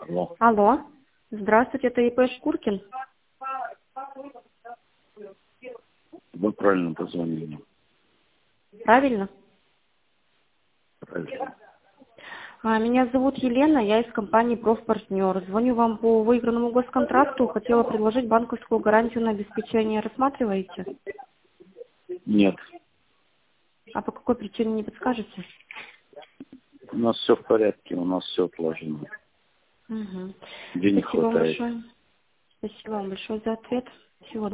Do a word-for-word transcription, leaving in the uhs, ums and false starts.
Алло. Алло. Здравствуйте, это ИП Шкуркин. Вы правильно позвонили. Правильно? Правильно. А, Меня зовут Елена, я из компании «Профпартнер». Звоню вам по выигранному госконтракту. Хотела предложить банковскую гарантию на обеспечение. Рассматриваете? Нет. А по какой причине, не подскажете? У нас все в порядке, у нас все отложено. Угу. Денег Спасибо вам хватает. большое. Спасибо вам большое за ответ. Всего